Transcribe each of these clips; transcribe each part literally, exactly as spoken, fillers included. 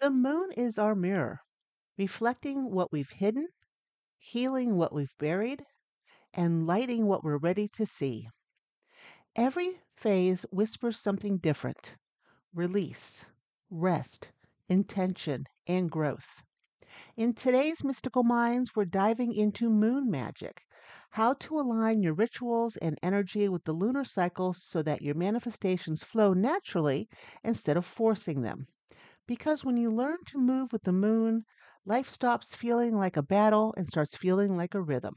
The moon is our mirror, reflecting what we've hidden, healing what we've buried, and lighting what we're ready to see. Every phase whispers something different: release, rest, intention, and growth. In today's Mystical Minds, we're diving into moon magic, how to align your rituals and energy with the lunar cycles so that your manifestations flow naturally instead of forcing them. Because when you learn to move with the moon, life stops feeling like a battle and starts feeling like a rhythm.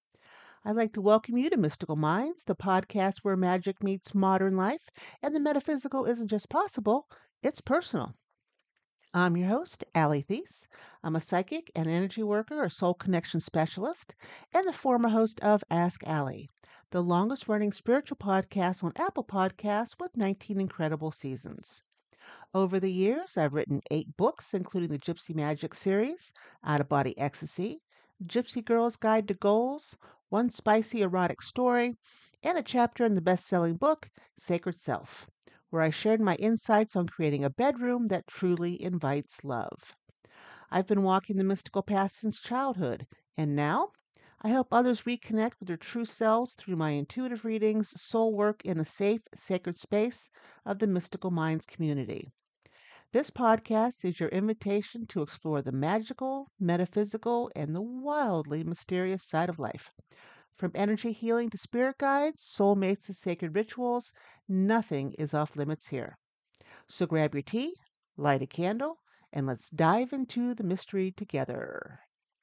I'd like to welcome you to Mystical Minds, the podcast where magic meets modern life and the metaphysical isn't just possible, it's personal. I'm your host, Allie Thies. I'm a psychic and energy worker, a soul connection specialist, and the former host of Ask Allie, the longest running spiritual podcast on Apple Podcasts with nineteen incredible seasons. Over the years, I've written eight books, including the Gypsy Magic series, Out of Body Ecstasy, Gypsy Girl's Guide to Goals, One Spicy Erotic Story, and a chapter in the best selling book, Sacred Self, where I shared my insights on creating a bedroom that truly invites love. I've been walking the mystical path since childhood, and now I help others reconnect with their true selves through my intuitive readings, soul work, in the safe, sacred space of the Mystical Minds community. This podcast is your invitation to explore the magical, metaphysical, and the wildly mysterious side of life. From energy healing to spirit guides, soulmates to sacred rituals, nothing is off limits here. So grab your tea, light a candle, and let's dive into the mystery together.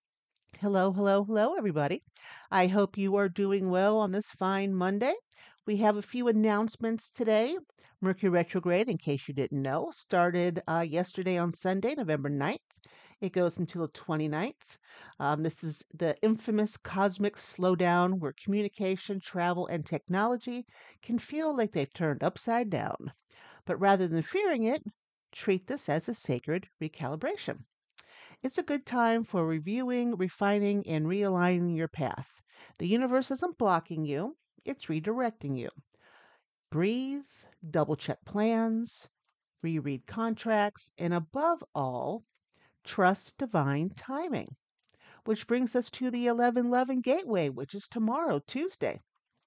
Hello, hello, hello, everybody. I hope you are doing well on this fine Monday. We have a few announcements today. Mercury retrograde, in case you didn't know, started uh, yesterday on Sunday, November ninth. It goes until the twenty-ninth. Um, this is the infamous cosmic slowdown where communication, travel, and technology can feel like they've turned upside down. But rather than fearing it, treat this as a sacred recalibration. It's a good time for reviewing, refining, and realigning your path. The universe isn't blocking you, it's redirecting you. Breathe, double check plans, reread contracts, and above all, trust divine timing. Which brings us to the eleven eleven Gateway, which is tomorrow, Tuesday.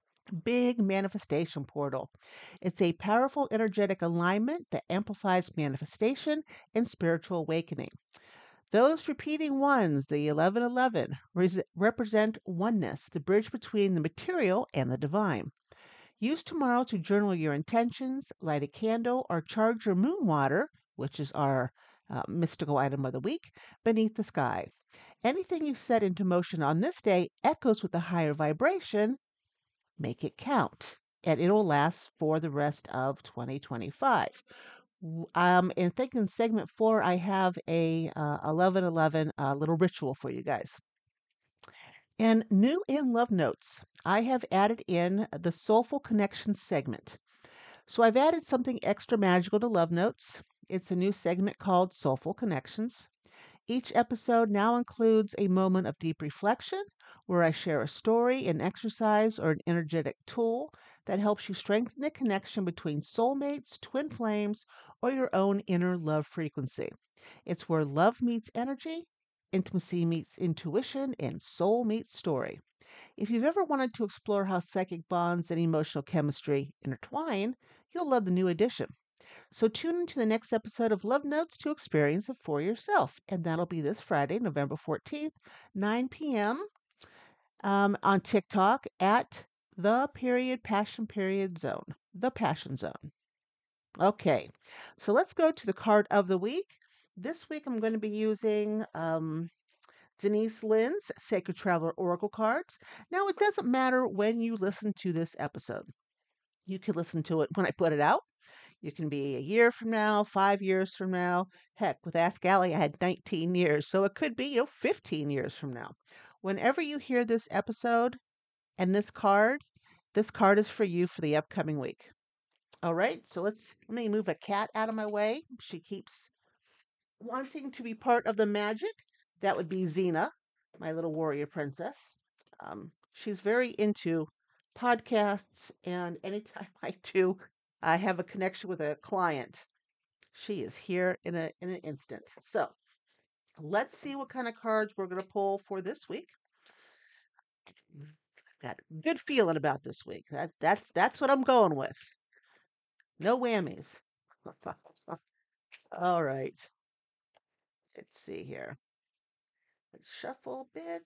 Big manifestation portal. It's a powerful energetic alignment that amplifies manifestation and spiritual awakening. Those repeating ones, the eleven eleven, res- represent oneness, the bridge between the material and the divine. Use tomorrow to journal your intentions, light a candle, or charge your moon water, which is our uh, mystical item of the week, beneath the sky. Anything you set into motion on this day echoes with a higher vibration. Make it count, and it'll last for the rest of twenty twenty-five. W- Um, and I think in segment four, I have a uh, eleven eleven uh, little ritual for you guys. And new in Love Notes, I have added in the Soulful Connections segment. So I've added something extra magical to Love Notes. It's a new segment called Soulful Connections. Each episode now includes a moment of deep reflection where I share a story, an exercise, or an energetic tool that helps you strengthen the connection between soulmates, twin flames, or your own inner love frequency. It's where love meets energy, intimacy meets intuition, and soul meets story. If you've ever wanted to explore how psychic bonds and emotional chemistry intertwine, you'll love the new edition. So tune into the next episode of Love Notes to experience it for yourself. And that'll be this Friday, November fourteenth, nine p.m. Um, on TikTok at the period passion period zone, the passion zone. Okay, so let's go to the card of the week. This week I'm going to be using um, Denise Lynn's Sacred Traveler Oracle cards. Now, it doesn't matter when you listen to this episode. You can listen to it when I put it out. You can be a year from now, five years from now. Heck, with Ask Allie, I had nineteen years, so it could be, you know, fifteen years from now. Whenever you hear this episode and this card, this card is for you for the upcoming week. All right, so let's let me move a cat out of my way. She keeps wanting to be part of the magic. That would be Xena, my little warrior princess. Um, she's very into podcasts, and anytime I do, I have a connection with a client. She is here in a in an instant. So let's see what kind of cards we're going to pull for this week. Got a good feeling about this week. That that that's what I'm going with. No whammies. All right. Let's see here. Let's shuffle a bit.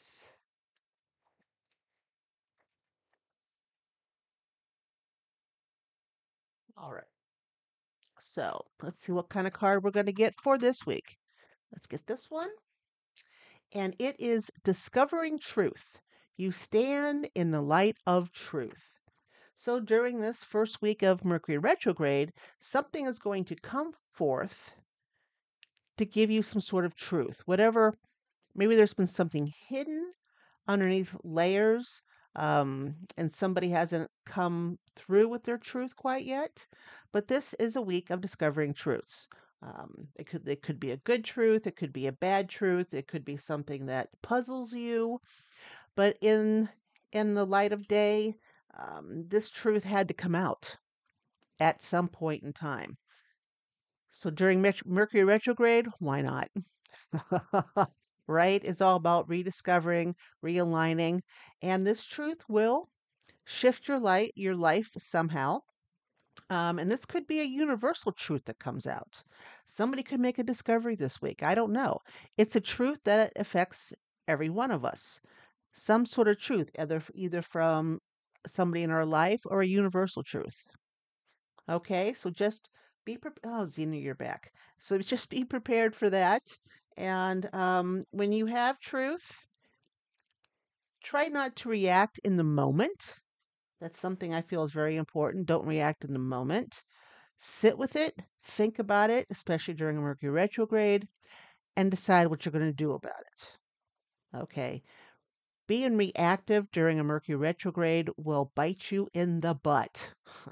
All right. So let's see what kind of card we're going to get for this week. Let's get this one. And it is Discovering Truth. You stand in the light of truth. So during this first week of Mercury retrograde, something is going to come forth to give you some sort of truth. Whatever, maybe there's been something hidden underneath layers, um, and somebody hasn't come through with their truth quite yet. But this is a week of discovering truths. Um, it could it could be a good truth, it could be a bad truth, it could be something that puzzles you. But in in the light of day, um, this truth had to come out at some point in time. So during Met- Mercury retrograde, why not? Right? It's all about rediscovering, realigning, and this truth will shift your light, your life somehow. Um, and this could be a universal truth that comes out. Somebody could make a discovery this week. I don't know. It's a truth that affects every one of us. Some sort of truth, either either from somebody in our life or a universal truth. Okay, so just be prepared. Oh, Zena, you're back. So just be prepared for that. And um, when you have truth, try not to react in the moment. That's something I feel is very important. Don't react in the moment. Sit with it, think about it, especially during a Mercury retrograde, and decide what you're going to do about it. Okay. Being reactive during a Mercury retrograde will bite you in the butt.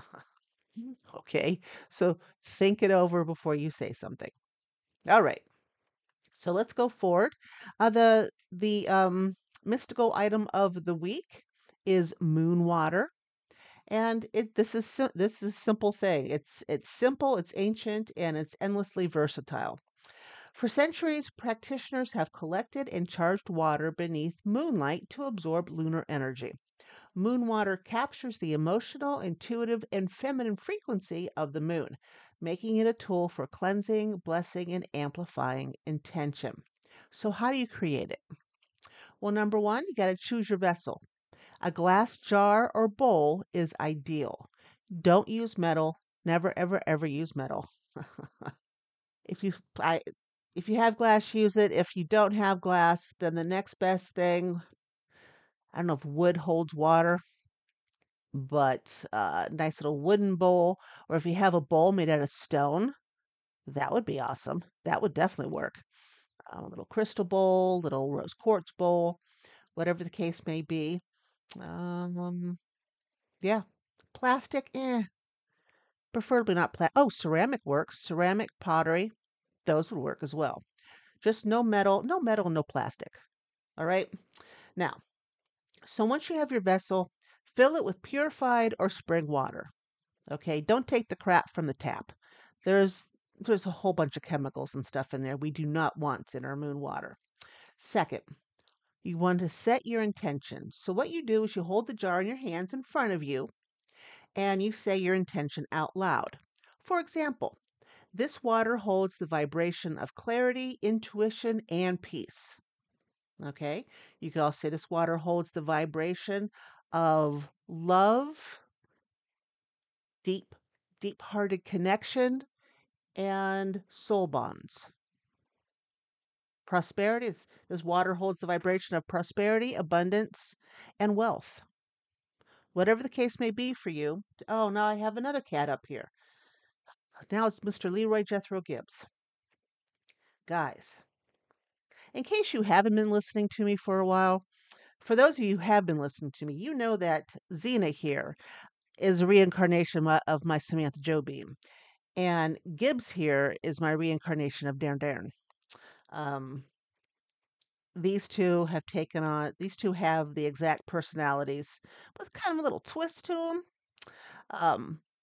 Okay. So think it over before you say something. All right. So let's go forward. Uh, the the um, mystical item of the week is moon water. And it this is sim- this is a simple thing. It's it's simple, it's ancient, and it's endlessly versatile. For centuries, practitioners have collected and charged water beneath moonlight to absorb lunar energy. Moon water captures the emotional, intuitive, and feminine frequency of the moon, making it a tool for cleansing, blessing, and amplifying intention. So, how do you create it? Well, number one, you got to choose your vessel. A glass jar or bowl is ideal. Don't use metal. Never, ever, ever use metal. if you I, if you have glass, use it. If you don't have glass, then the next best thing, I don't know if wood holds water, but uh, nice little wooden bowl, or if you have a bowl made out of stone, that would be awesome. That would definitely work. Um, a little crystal bowl, little rose quartz bowl, whatever the case may be. Um, yeah, plastic, eh, preferably not plastic. Oh, ceramic works. Ceramic, pottery, those would work as well. Just no metal, no metal, no plastic. All right. Now, so once you have your vessel, fill it with purified or spring water. Okay, don't take the crap from the tap. There's there's a whole bunch of chemicals and stuff in there we do not want in our moon water. Second, you want to set your intention. So what you do is you hold the jar in your hands in front of you and you say your intention out loud. For example, this water holds the vibration of clarity, intuition, and peace. Okay, you could also say this water holds the vibration of love, deep, deep hearted connection, and soul bonds. Prosperity, is, this water holds the vibration of prosperity, abundance, and wealth. Whatever the case may be for you. Oh, now I have another cat up here. Now it's Mister Leroy Jethro Gibbs. Guys, in case you haven't been listening to me for a while, for those of you who have been listening to me, you know that Xena here is a reincarnation of my Samantha Joe Beam. And Gibbs here is my reincarnation of Darn Darn. Um, these two have taken on, these two have the exact personalities with kind of a little twist to them. Um,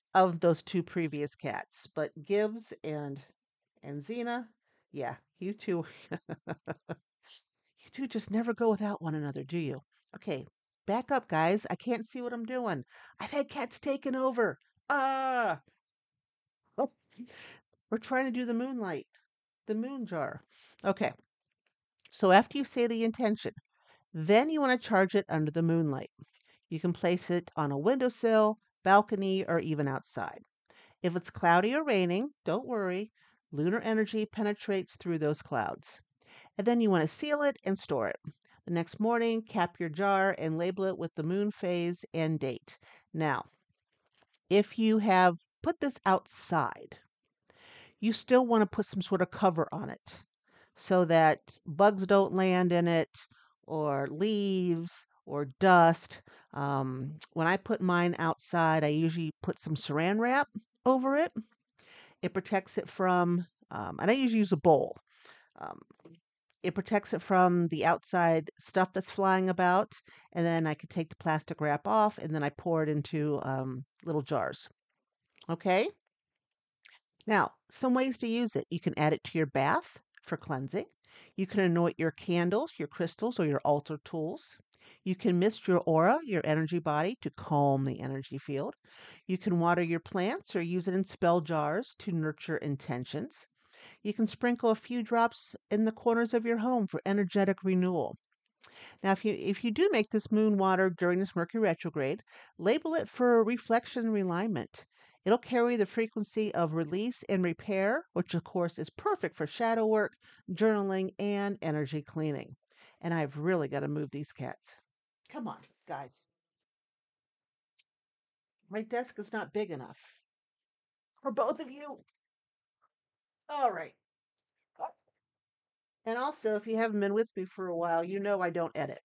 of those two previous cats, but Gibbs and and Xena, yeah, you two, you two just never go without one another, do you? Okay, back up, guys. I can't see what I'm doing. I've had cats taken over. Ah, oh, we're trying to do the moonlight, the moon jar. Okay, so after you say the intention, then you want to charge it under the moonlight. You can place it on a windowsill, balcony, or even outside. If it's cloudy or raining, don't worry. Lunar energy penetrates through those clouds. And then you want to seal it and store it. The next morning, cap your jar and label it with the moon phase and date. Now, if you have put this outside, you still want to put some sort of cover on it so that bugs don't land in it or leaves or dust. Um, when I put mine outside, I usually put some saran wrap over it. It protects it from, um, and I usually use a bowl. Um, it protects it from the outside stuff that's flying about, and then I could take the plastic wrap off, and then I pour it into um, little jars. Okay. Now, some ways to use it. You can add it to your bath for cleansing. You can anoint your candles, your crystals, or your altar tools. You can mist your aura, your energy body, to calm the energy field. You can water your plants or use it in spell jars to nurture intentions. You can sprinkle a few drops in the corners of your home for energetic renewal. Now, if you if you do make this moon water during this Mercury retrograde, label it for reflection and realignment. It'll carry the frequency of release and repair, which of course is perfect for shadow work, journaling, and energy cleaning. And I've really got to move these cats. Come on, guys. My desk is not big enough for both of you. All right. And also, if you haven't been with me for a while, you know I don't edit.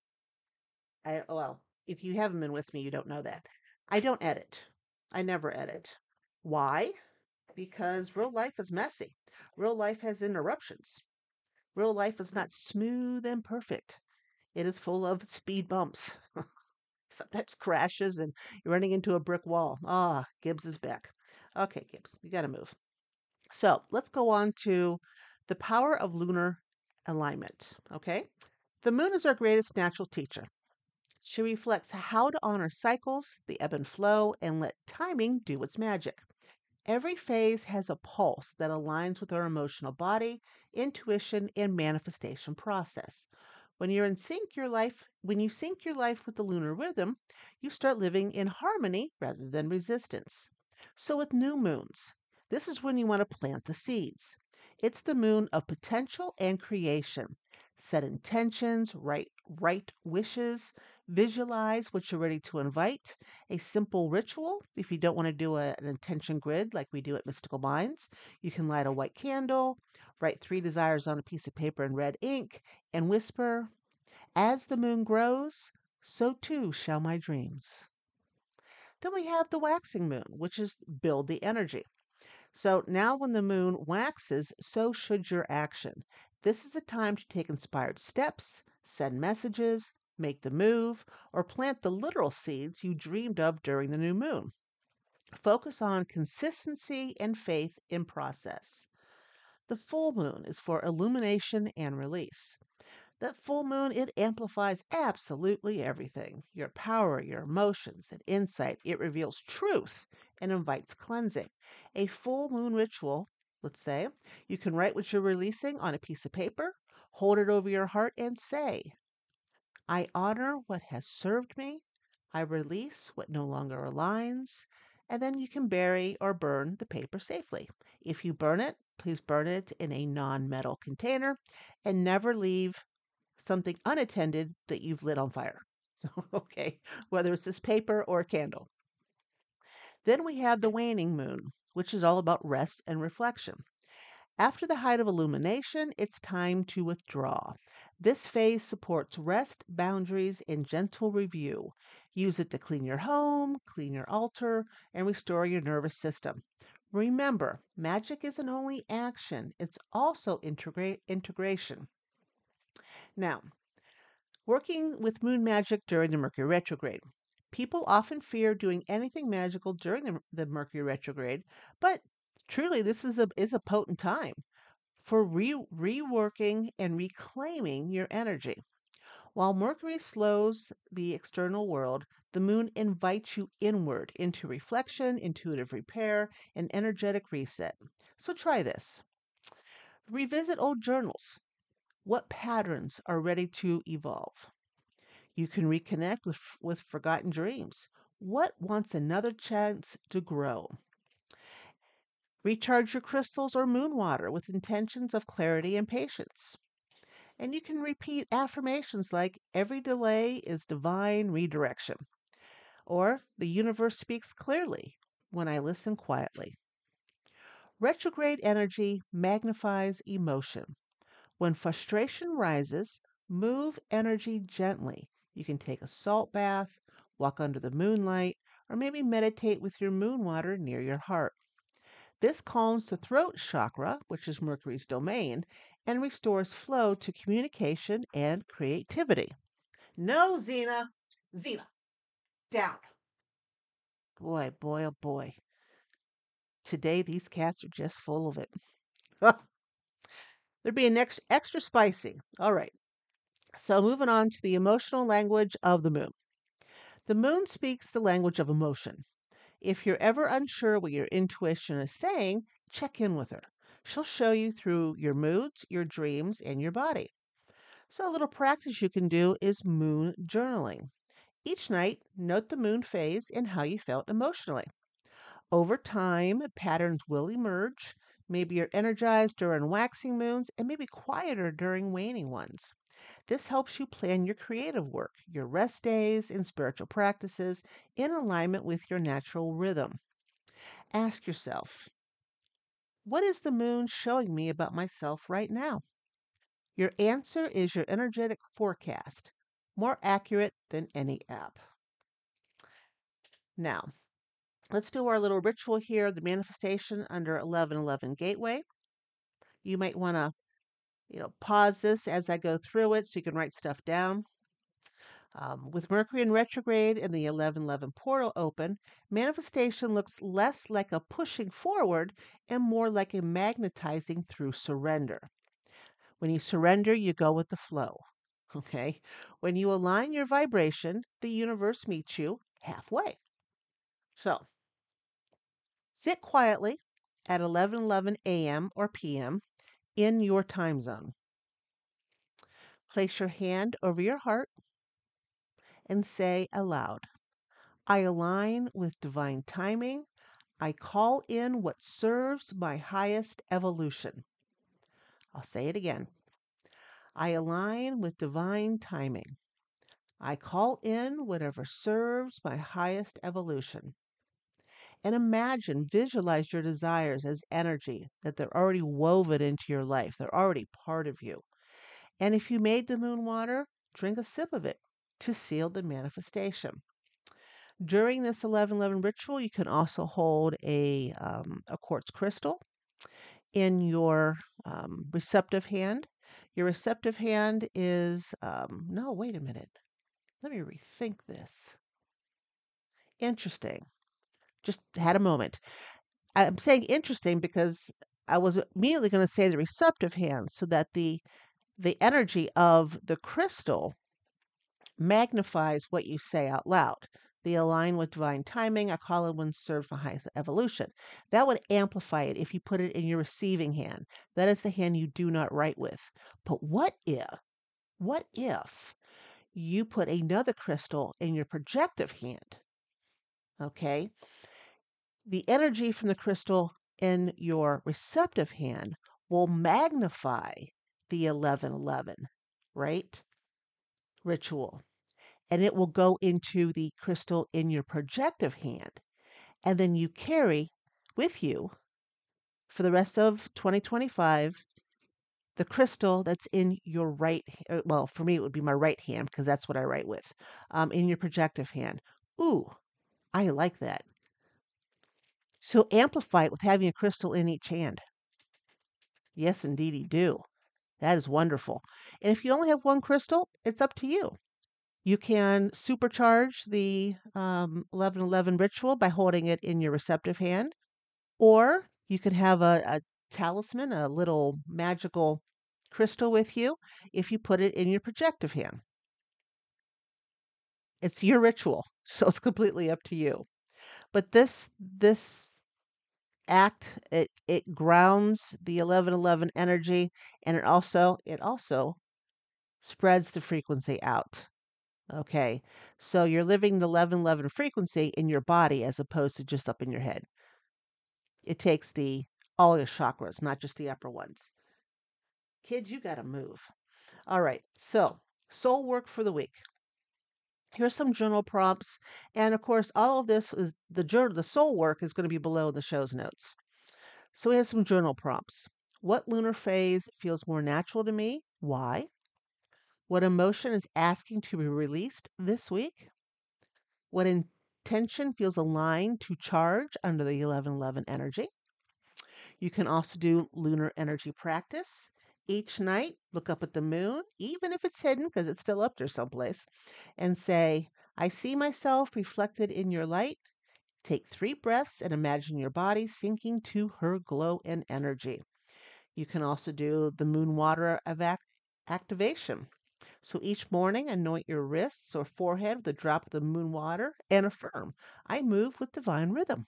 I well, if you haven't been with me, you don't know that. I don't edit. I never edit. Why? Because real life is messy. Real life has interruptions. Real life is not smooth and perfect. It is full of speed bumps, sometimes crashes, and you're running into a brick wall. Ah, Gibbs is back. Okay, Gibbs, you got to move. So let's go on to the power of lunar alignment. Okay. The moon is our greatest natural teacher. She reflects how to honor cycles, the ebb and flow, and let timing do its magic. Every phase has a pulse that aligns with our emotional body, intuition, and manifestation process. When you're in sync your life, when you sync your life with the lunar rhythm, you start living in harmony rather than resistance. So with new moons, this is when you want to plant the seeds. It's the moon of potential and creation. Set intentions, write write wishes, visualize what you're ready to invite. A simple ritual, if you don't want to do a, an intention grid like we do at Mystical Minds, you can light a white candle, write three desires on a piece of paper in red ink, and whisper, "As the moon grows, so too shall my dreams." Then we have the waxing moon, which is build the energy. So now, when the moon waxes, so should your action. This is a time to take inspired steps, send messages, make the move, or plant the literal seeds you dreamed of during the new moon. Focus on consistency and faith in process. The full moon is for illumination and release. That full moon, it amplifies absolutely everything your power, your emotions, and insight. It reveals truth and invites cleansing. A full moon ritual, let's say, you can write what you're releasing on a piece of paper, hold it over your heart, and say, "I honor what has served me. I release what no longer aligns." And then you can bury or burn the paper safely. If you burn it, please burn it in a non metal container and never leave something unattended that you've lit on fire. Okay, whether it's this paper or a candle. Then we have the waning moon, which is all about rest and reflection. After the height of illumination, it's time to withdraw. This phase supports rest, boundaries, and gentle review. Use it to clean your home, clean your altar, and restore your nervous system. Remember, magic isn't only action, it's also integrate integration. Now, working with moon magic during the Mercury retrograde. People often fear doing anything magical during the, the Mercury retrograde, but truly, this is a is a potent time for re- reworking and reclaiming your energy. While Mercury slows the external world, the moon invites you inward into reflection, intuitive repair, and energetic reset. So try this. Revisit old journals. What patterns are ready to evolve? You can reconnect with, with forgotten dreams. What wants another chance to grow? Recharge your crystals or moon water with intentions of clarity and patience. And you can repeat affirmations like every delay is divine redirection, or the universe speaks clearly when I listen quietly. Retrograde energy magnifies emotion. When frustration rises, move energy gently. You can take a salt bath, walk under the moonlight, or maybe meditate with your moon water near your heart. This calms the throat chakra, which is Mercury's domain, and restores flow to communication and creativity. No, Xena. Xena, down. Boy, boy, oh boy. Today, these cats are just full of it. They're being ex- extra spicy. All right. So, moving on to the emotional language of the moon. The moon speaks the language of emotion. If you're ever unsure what your intuition is saying, check in with her. She'll show you through your moods, your dreams, and your body. So, a little practice you can do is moon journaling. Each night, note the moon phase and how you felt emotionally. Over time, patterns will emerge. Maybe you're energized during waxing moons and maybe quieter during waning ones. This helps you plan your creative work, your rest days, and spiritual practices in alignment with your natural rhythm. Ask yourself, what is the moon showing me about myself right now? Your answer is your energetic forecast, more accurate than any app. Now, let's do our little ritual here, the manifestation under eleven eleven Gateway. You might want to, you know, pause this as I go through it so you can write stuff down. Um, with Mercury in retrograde and the eleven eleven portal open, manifestation looks less like a pushing forward and more like a magnetizing through surrender. When you surrender, you go with the flow. Okay? When you align your vibration, the universe meets you halfway. So, sit quietly at eleven eleven a m or p m in your time zone. Place your hand over your heart and say aloud, I align with divine timing. I call in what serves my highest evolution. I'll say it again. I align with divine timing. I call in whatever serves my highest evolution. And imagine, visualize your desires as energy, that they're already woven into your life. They're already part of you. And if you made the moon water, drink a sip of it to seal the manifestation. During this eleven eleven ritual, you can also hold a, um, a quartz crystal in your um, receptive hand. Your receptive hand is, um, no, wait a minute. Let me rethink this. Interesting. Just had a moment. I'm saying interesting because I was immediately going to say the receptive hand so that the the energy of the crystal magnifies what you say out loud. They align with divine timing. I call it when served for highest evolution. That would amplify it if you put it in your receiving hand. That is the hand you do not write with. But what if, what if you put another crystal in your projective hand? Okay. The energy from the crystal in your receptive hand will magnify the eleven eleven, right? Ritual. And it will go into the crystal in your projective hand. And then you carry with you for the rest of twenty twenty-five the crystal that's in your right, uh, well, for me, it would be my right hand because that's what I write with, um, in your projective hand. Ooh, I like that. So amplify it with having a crystal in each hand. Yes, indeed, you do. That is wonderful. And if you only have one crystal, it's up to you. You can supercharge the um, eleven eleven ritual by holding it in your receptive hand, or you can have a, a talisman, a little magical crystal with you if you put it in your projective hand. It's your ritual, so it's completely up to you. But this this act it it grounds the eleven eleven energy, and it also it also spreads the frequency out. Okay. So you're living the eleven eleven frequency in your body as opposed to just up in your head. It takes the all your chakras, not just the upper ones. Kids, you got to move. All right. So, soul work for the week. Here's some journal prompts, and of course, all of this is the journal. The soul work is going to be below the show's notes. So we have some journal prompts. What lunar phase feels more natural to me? Why? What emotion is asking to be released this week? What intention feels aligned to charge under the eleven eleven energy? You can also do lunar energy practice. Each night, look up at the moon, even if it's hidden because it's still up there someplace, and say, I see myself reflected in your light. Take three breaths and imagine your body sinking to her glow and energy. You can also do the moon water evac- activation. So each morning, anoint your wrists or forehead with a drop of the moon water and affirm, I move with divine rhythm.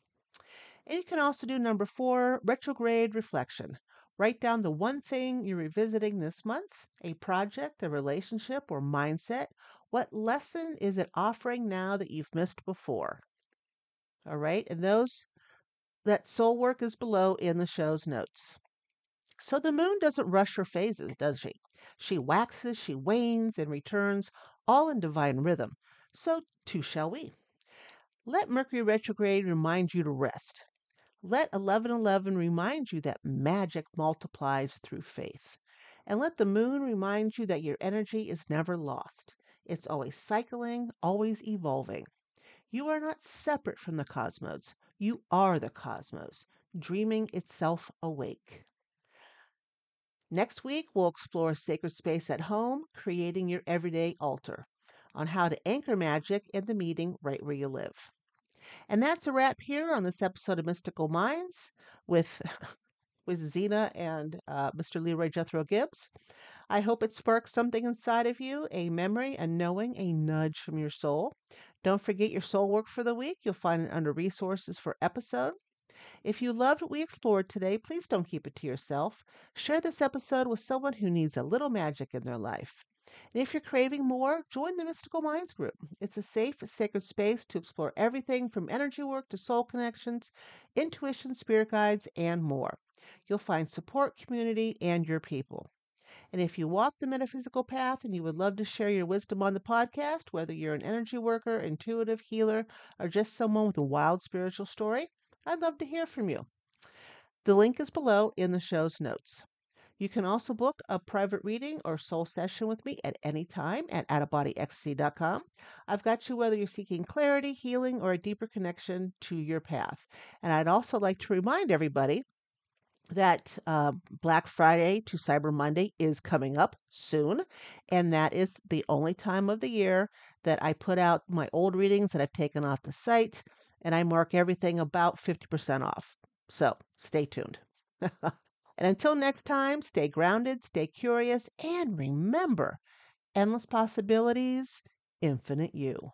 And you can also do number four, retrograde reflection. Write down the one thing you're revisiting this month, a project, a relationship, or mindset. What lesson is it offering now that you've missed before? All right. And those, that soul work is below in the show's notes. So the moon doesn't rush her phases, does she? She waxes, she wanes, and returns, all in divine rhythm. So too shall we. Let Mercury retrograde remind you to rest. Let eleven eleven remind you that magic multiplies through faith. And let the moon remind you that your energy is never lost. It's always cycling, always evolving. You are not separate from the cosmos. You are the cosmos, dreaming itself awake. Next week, we'll explore sacred space at home, creating your everyday altar, on how to anchor magic in the meeting right where you live. And that's a wrap here on this episode of Mystical Minds with with Zena and uh, Mister Leroy Jethro Gibbs. I hope it sparks something inside of you, a memory, a knowing, a nudge from your soul. Don't forget your soul work for the week. You'll find it under resources for episode. If you loved what we explored today, please don't keep it to yourself. Share this episode with someone who needs a little magic in their life. And if you're craving more, join the Mystical Minds group. It's a safe, sacred space to explore everything from energy work to soul connections, intuition, spirit guides, and more. You'll find support, community, and your people. And if you walk the metaphysical path and you would love to share your wisdom on the podcast, whether you're an energy worker, intuitive healer, or just someone with a wild spiritual story, I'd love to hear from you. The link is below in the show's notes. You can also book a private reading or soul session with me at any time at out of body ecstasy dot com. I've got you whether you're seeking clarity, healing, or a deeper connection to your path. And I'd also like to remind everybody that uh, Black Friday to Cyber Monday is coming up soon. And that is the only time of the year that I put out my old readings that I've taken off the site, and I mark everything about fifty percent off. So stay tuned. And until next time, stay grounded, stay curious, and remember endless possibilities, infinite you.